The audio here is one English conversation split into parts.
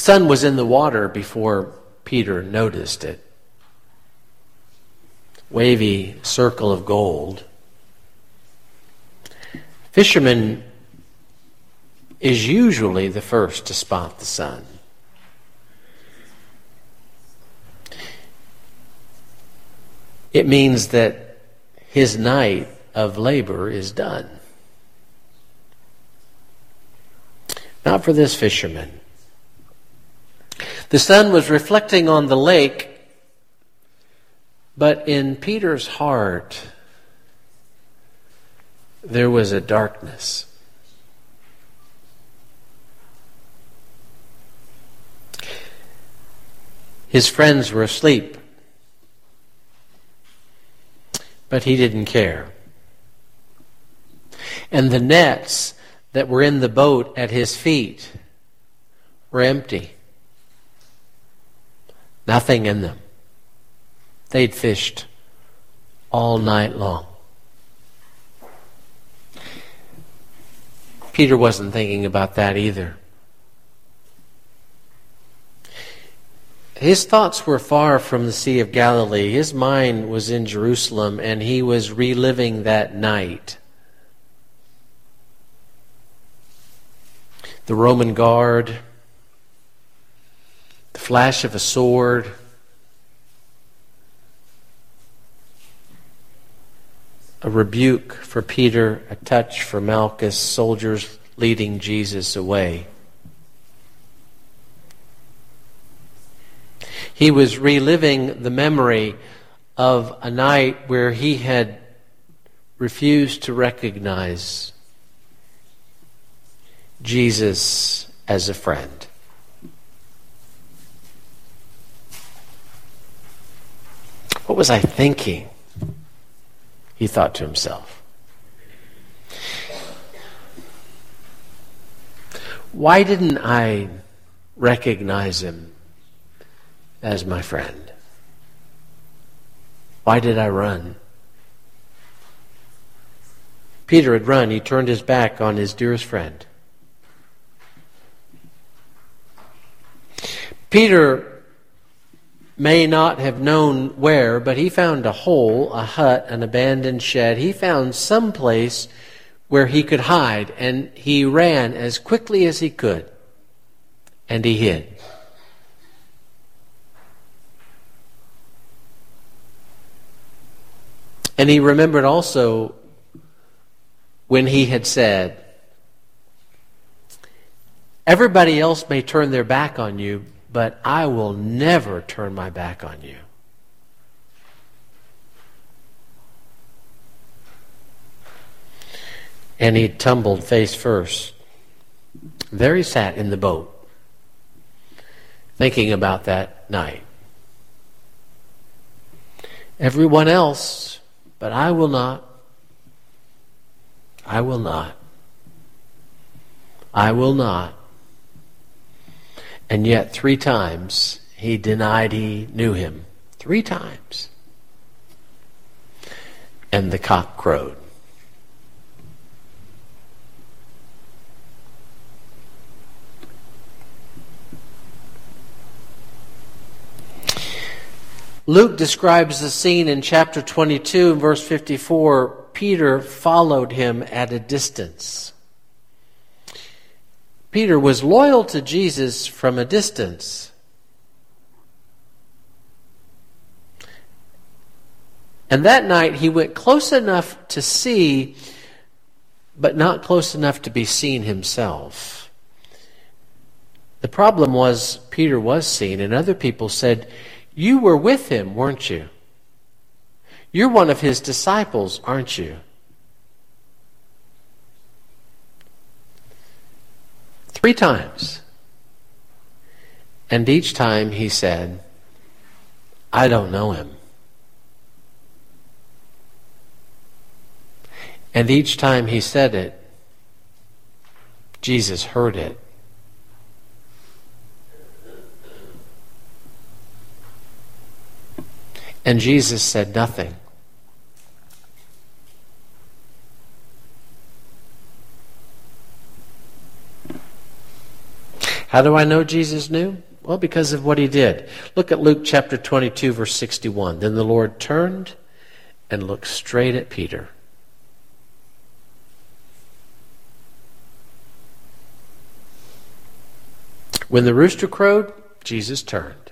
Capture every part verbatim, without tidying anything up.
sun was in the water before Peter noticed it. Wavy circle of gold. Fisherman is usually the first to spot the sun. It means that his night of labor is done. Not for this fisherman. The sun was reflecting on the lake, but in Peter's heart there was a darkness. His friends were asleep, but he didn't care. And the nets that were in the boat at his feet were empty. Nothing in them. They'd fished all night long. Peter wasn't thinking about that either. His thoughts were far from the Sea of Galilee. His mind was in Jerusalem, and he was reliving that night. The Roman guard, the flash of a sword, a rebuke for Peter, a touch for Malchus, soldiers leading Jesus away. He was reliving the memory of a night where he had refused to recognize Jesus as a friend. What was I thinking? He thought to himself. Why didn't I recognize him as my friend? Why did I run? Peter had run. He turned his back on his dearest friend. Peter may not have known where, but he found a hole, a hut, an abandoned shed. He found some place where he could hide, and he ran as quickly as he could, and he hid. And he remembered also when he had said, "Everybody else may turn their back on you, but I will never turn my back on you." And he tumbled face first. There he sat in the boat, thinking about that night. Everyone else, but I will not. I will not. I will not. And yet three times he denied he knew him. Three times. And the cock crowed. Luke describes the scene in chapter twenty-two and verse fifty-four. Peter followed him at a distance. Peter was loyal to Jesus from a distance. And that night he went close enough to see, but not close enough to be seen himself. The problem was Peter was seen, and other people said, "You were with him, weren't you? You're one of his disciples, aren't you?" Three times. And each time he said, "I don't know him." And each time he said it, Jesus heard it. And Jesus said nothing. How do I know Jesus knew? Well, because of what he did. Look at Luke chapter twenty-two, verse sixty-one. Then the Lord turned and looked straight at Peter. When the rooster crowed, Jesus turned.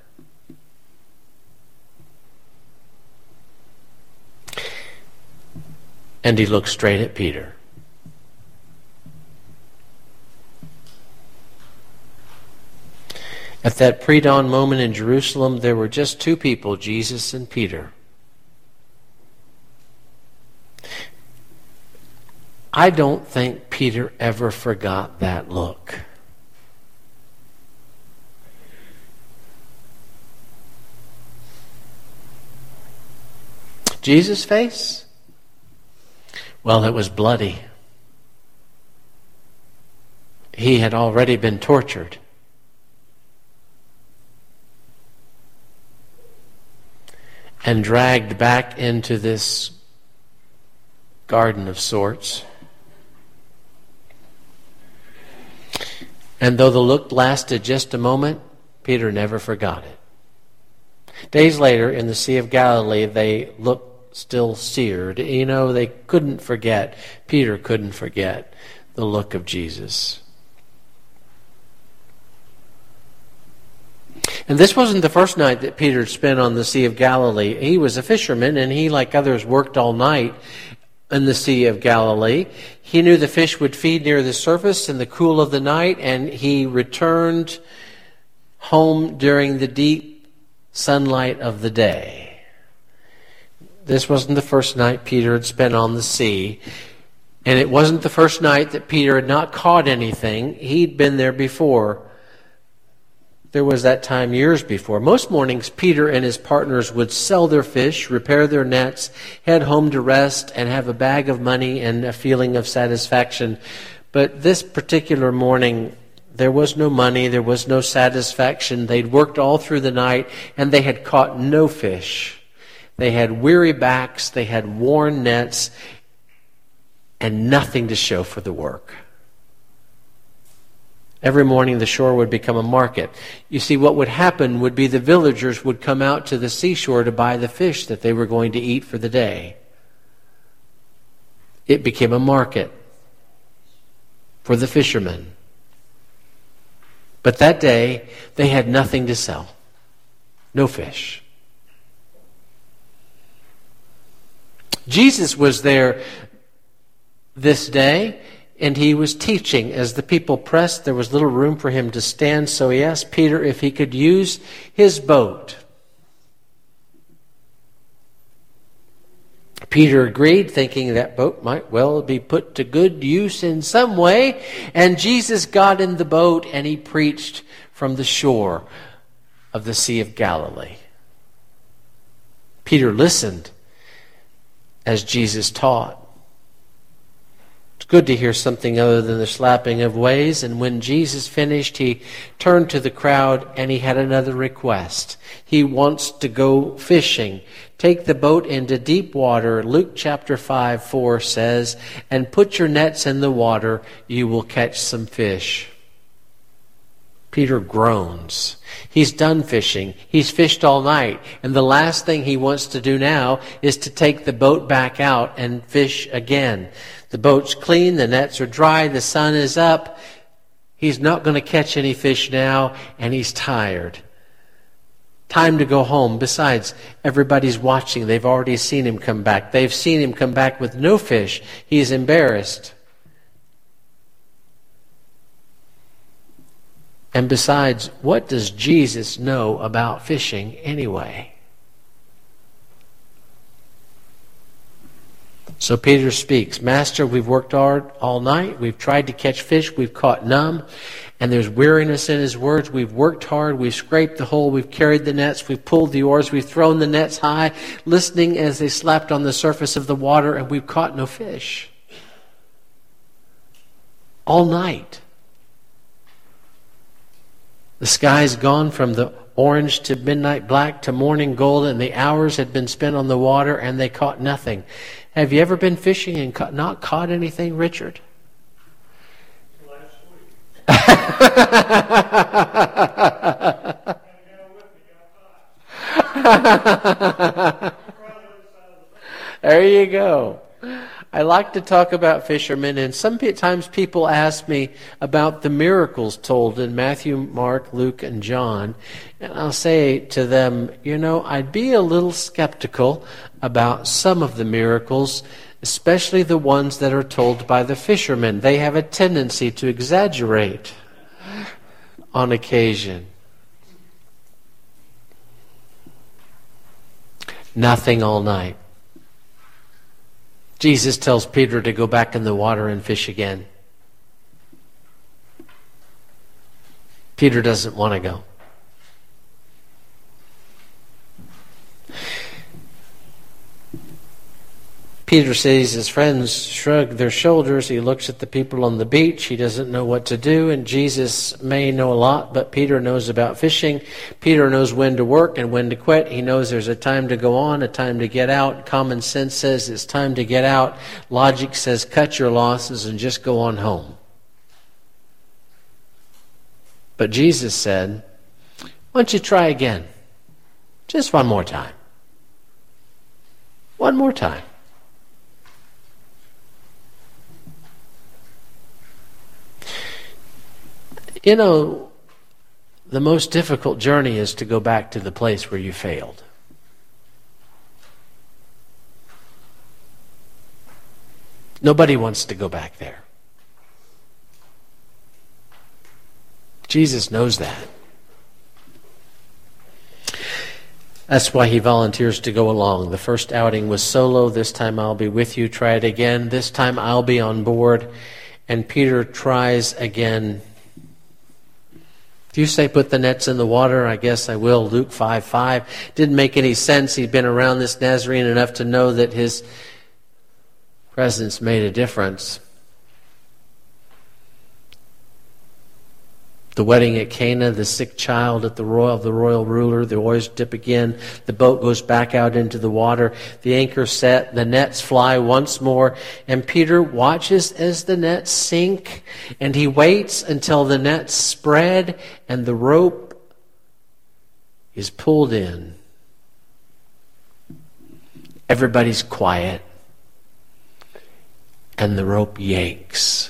And he looked straight at Peter. At that pre-dawn moment in Jerusalem, there were just two people, Jesus and Peter. I don't think Peter ever forgot that look. Jesus' face? Well, it was bloody. He had already been tortured. And dragged back into this garden of sorts. And though the look lasted just a moment, Peter never forgot it. Days later, in the Sea of Galilee, they looked still seared. You know, they couldn't forget, Peter couldn't forget the look of Jesus. And this wasn't the first night that Peter had spent on the Sea of Galilee. He was a fisherman, and he, like others, worked all night in the Sea of Galilee. He knew the fish would feed near the surface in the cool of the night, and he returned home during the deep sunlight of the day. This wasn't the first night Peter had spent on the sea, and it wasn't the first night that Peter had not caught anything. He'd been there before. There was that time years before. Most mornings, Peter and his partners would sell their fish, repair their nets, head home to rest, and have a bag of money and a feeling of satisfaction. But this particular morning, there was no money, there was no satisfaction. They'd worked all through the night, and they had caught no fish. They had weary backs, they had worn nets, and nothing to show for the work. Every morning the shore would become a market. You see, what would happen would be the villagers would come out to the seashore to buy the fish that they were going to eat for the day. It became a market for the fishermen. But that day, they had nothing to sell. No fish. Jesus was there this day, and he was teaching. As the people pressed, there was little room for him to stand, so he asked Peter if he could use his boat. Peter agreed, thinking that boat might well be put to good use in some way, and Jesus got in the boat and he preached from the shore of the Sea of Galilee. Peter listened as Jesus taught. It's good to hear something other than the slapping of waves. And when Jesus finished, he turned to the crowd and he had another request. He wants to go fishing. Take the boat into deep water. Luke chapter five, four says, and put your nets in the water. You will catch some fish. Peter groans. He's done fishing. He's fished all night. And the last thing he wants to do now is to take the boat back out and fish again. The boat's clean, the nets are dry, the sun is up. He's not going to catch any fish now, and he's tired. Time to go home. Besides, everybody's watching. They've already seen him come back. They've seen him come back with no fish. He's embarrassed. And besides, what does Jesus know about fishing anyway? So Peter speaks, Master, we've worked hard all night. We've tried to catch fish. We've caught none. And there's weariness in his words. We've worked hard. We've scraped the hole. We've carried the nets. We've pulled the oars. We've thrown the nets high, listening as they slapped on the surface of the water, and we've caught no fish. All night. The sky's gone from the orange to midnight black to morning gold, and the hours had been spent on the water, and they caught nothing. Have you ever been fishing and not caught anything, Richard? Last week. There you go. I like to talk about fishermen, and sometimes people ask me about the miracles told in Matthew, Mark, Luke, and John. And I'll say to them, you know, I'd be a little skeptical about some of the miracles, especially the ones that are told by the fishermen. They have a tendency to exaggerate on occasion. Nothing all night. Jesus tells Peter to go back in the water and fish again. Peter doesn't want to go. Peter sees his friends shrug their shoulders. He looks at the people on the beach. He doesn't know what to do. And Jesus may know a lot, but Peter knows about fishing. Peter knows when to work and when to quit. He knows there's a time to go on, a time to get out. Common sense says it's time to get out. Logic says cut your losses and just go on home. But Jesus said, why don't you try again? Just one more time. One more time. You know, the most difficult journey is to go back to the place where you failed. Nobody wants to go back there. Jesus knows that. That's why he volunteers to go along. The first outing was solo. This time I'll be with you. Try it again. This time I'll be on board. And Peter tries again. If you say put the nets in the water, I guess I will. Luke five five. Didn't make any sense. He'd been around this Nazarene enough to know that his presence made a difference. The wedding at Cana, the sick child at the royal, the royal ruler, the oars dip again. The boat goes back out into the water. The anchor set, the nets fly once more. And Peter watches as the nets sink. And he waits until the nets spread and the rope is pulled in. Everybody's quiet. And the rope yanks.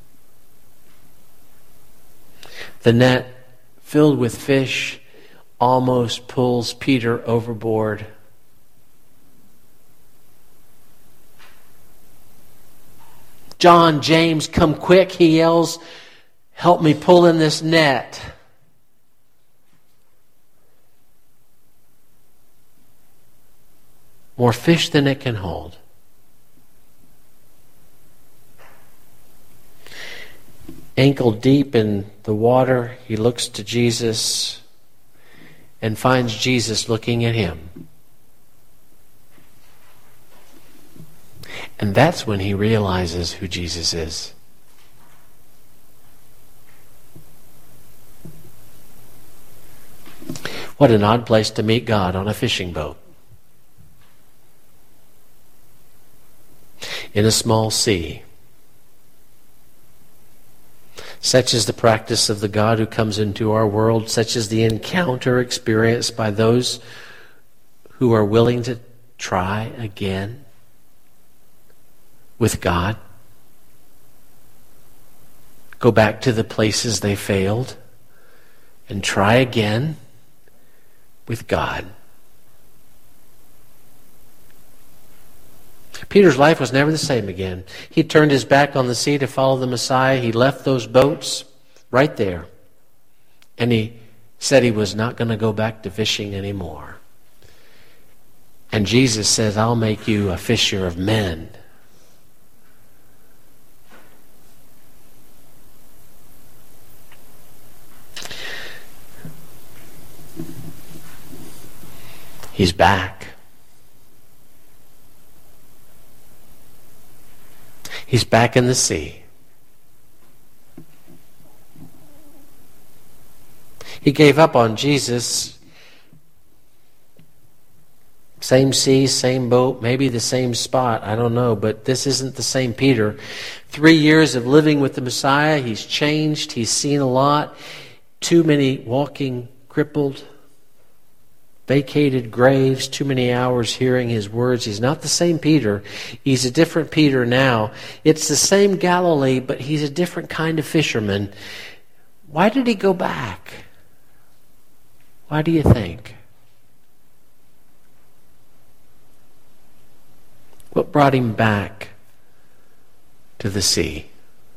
The net, filled with fish, almost pulls Peter overboard. John, James, come quick, he yells. Help me pull in this net. More fish than it can hold. Ankle deep in the water, he looks to Jesus and finds Jesus looking at him. And that's when he realizes who Jesus is. What an odd place to meet God, on a fishing boat. In a small sea. Such is the practice of the God who comes into our world. Such is the encounter experienced by those who are willing to try again with God. Go back to the places they failed and try again with God. Peter's life was never the same again. He turned his back on the sea to follow the Messiah. He left those boats right there. And he said he was not going to go back to fishing anymore. And Jesus says, I'll make you a fisher of men. He's back. He's back in the sea. He gave up on Jesus Same sea, same boat, maybe the same spot, I don't know, but this isn't the same Peter. Three years of living with the Messiah, he's changed, he's seen a lot. Too many walking crippled, vacated graves, too many hours hearing his words. He's not the same Peter. He's a different Peter now. It's the same Galilee, but he's a different kind of fisherman. Why did he go back? Why do you think? What brought him back to the sea?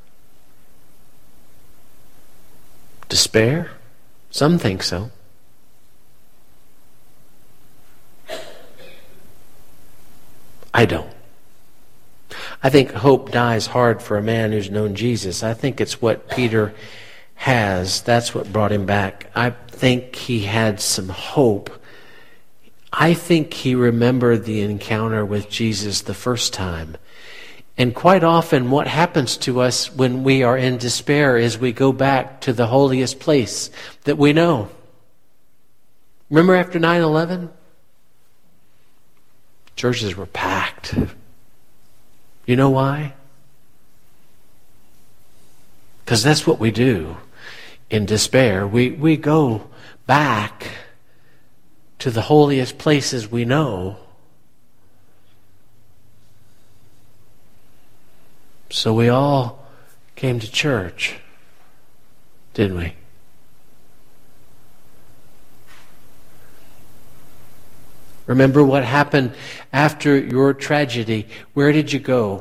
Despair? Some think so. I don't. I think hope dies hard for a man who's known Jesus. I think it's what Peter has. That's what brought him back. I think he had some hope. I think he remembered the encounter with Jesus the first time. And quite often what happens to us when we are in despair is we go back to the holiest place that we know. Remember after nine eleven? Churches were packed. You know why? Because that's what we do in despair. We, we go back to the holiest places we know. So we all came to church, didn't we? Remember what happened after your tragedy. Where did you go?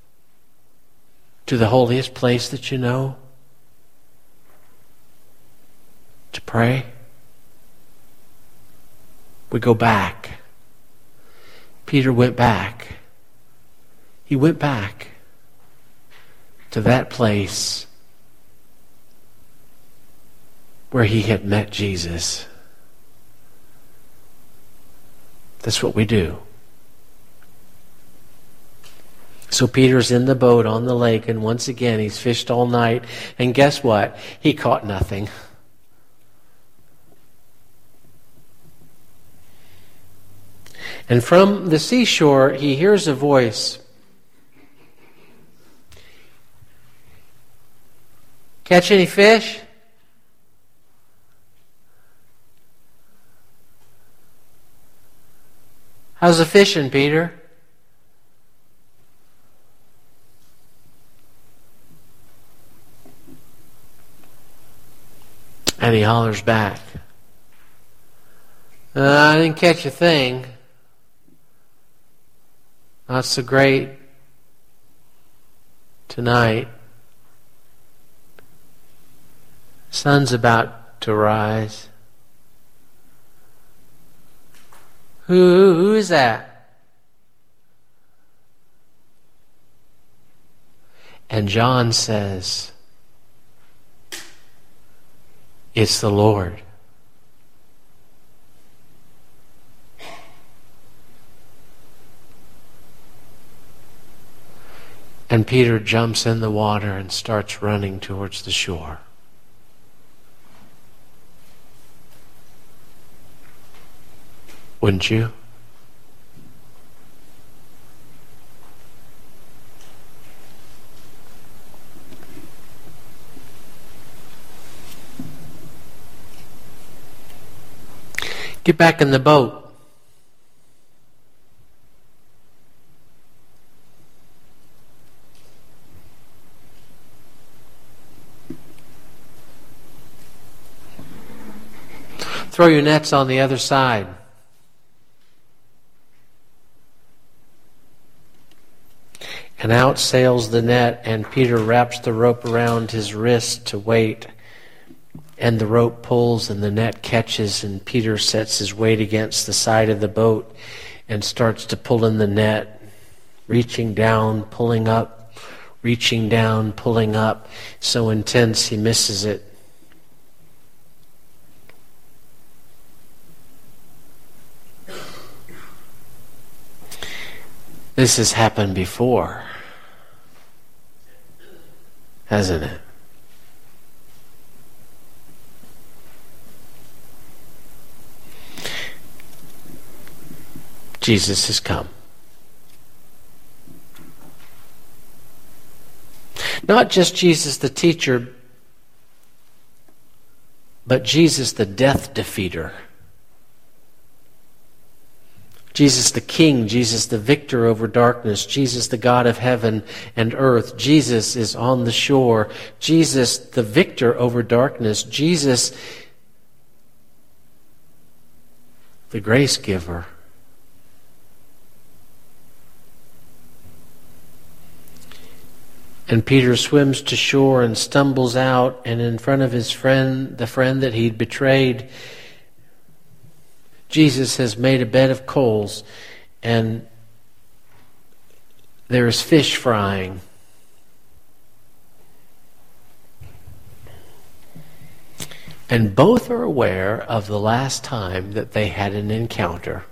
To the holiest place that you know? To pray? We go back. Peter went back. He went back to that place where he had met Jesus. That's what we do. So Peter's in the boat on the lake, and once again he's fished all night, and guess what? He caught nothing. And from the seashore he hears a voice. Catch any fish? How's the fishing, Peter? And he hollers back, uh, I didn't catch a thing. Not so great tonight. Sun's about to rise. Who, who is that? And John says, it's the Lord. And Peter jumps in the water and starts running towards the shore. Wouldn't you? Get back in the boat. Throw your nets on the other side. And out sails the net, and Peter wraps the rope around his wrist to wait. And the rope pulls and the net catches, and Peter sets his weight against the side of the boat and starts to pull in the net, reaching down, pulling up, reaching down, pulling up. So intense he misses it. This has happened before, hasn't it? Jesus has come. Not just Jesus the teacher, but Jesus the death defeater. Jesus the King, Jesus the victor over darkness, Jesus the God of heaven and earth. Jesus is on the shore. Jesus the victor over darkness. Jesus the grace giver. And Peter swims to shore and stumbles out, and in front of his friend, the friend that he'd betrayed, Jesus has made a bed of coals, and there is fish frying. And both are aware of the last time that they had an encounter.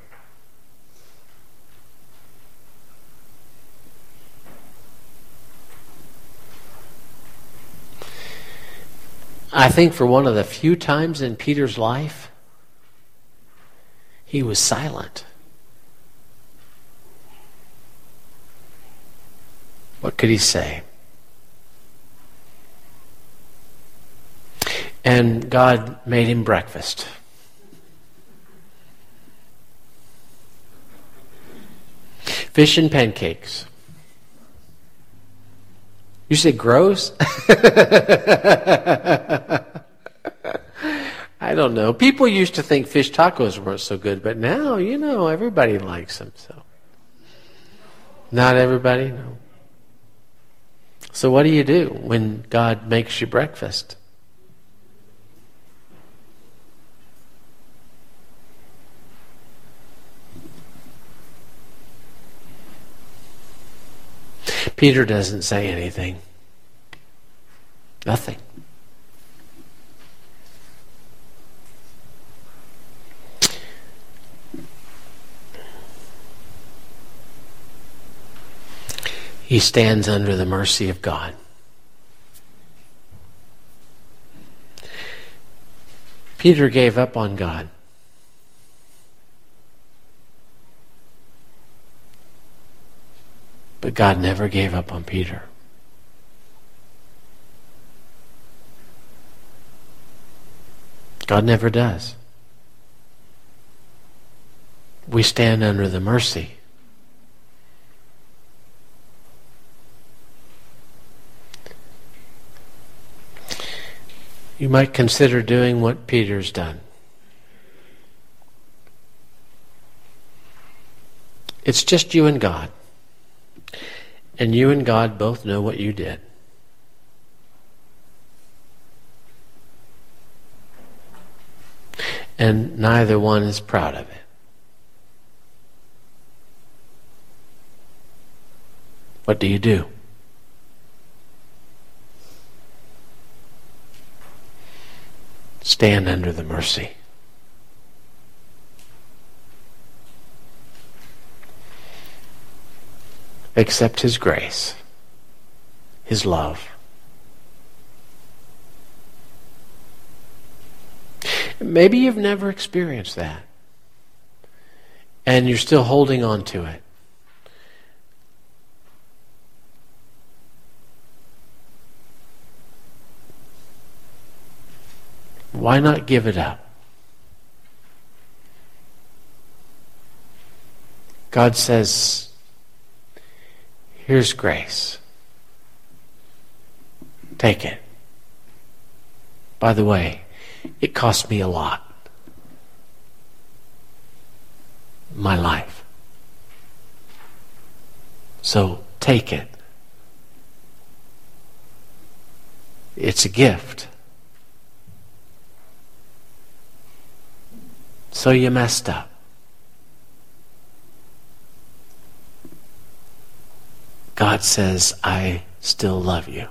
I think for one of the few times in Peter's life, he was silent. What could he say? And God made him breakfast. Fish and pancakes. You say gross? I don't know. People used to think fish tacos weren't so good, but now, you know, everybody likes them. So, not everybody, no. So what do you do when God makes you breakfast? Peter doesn't say anything. Nothing. He stands under the mercy of God. Peter gave up on God. But God never gave up on Peter. God never does. We stand under the mercy. You might consider doing what Peter's done. It's just you and God. And you and God both know what you did. And neither one is proud of it. What do you do? Stand under the mercy. Accept His grace, His love. Maybe you've never experienced that, and you're still holding on to it. Why not give it up? God says, here's grace. Take it. By the way, it cost me a lot. My life. So take it. It's a gift. So you messed up. God says, I still love you.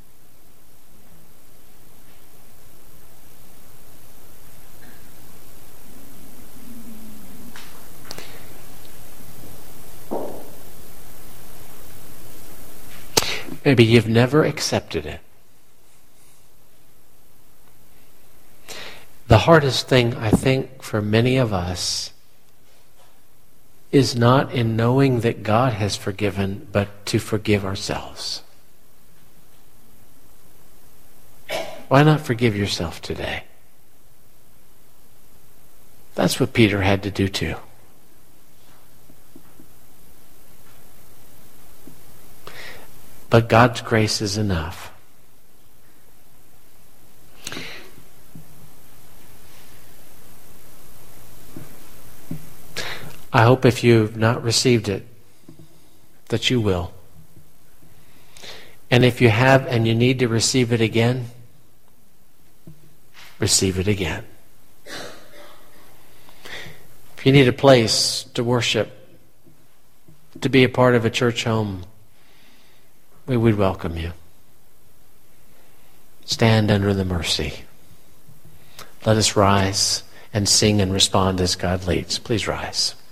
Maybe you've never accepted it. The hardest thing, I think, for many of us is not in knowing that God has forgiven, but to forgive ourselves. Why not forgive yourself today? That's what Peter had to do too. But God's grace is enough. I hope if you've not received it, that you will. And if you have and you need to receive it again, receive it again. If you need a place to worship, to be a part of a church home, we would welcome you. Stand under the mercy. Let us rise and sing and respond as God leads. Please rise.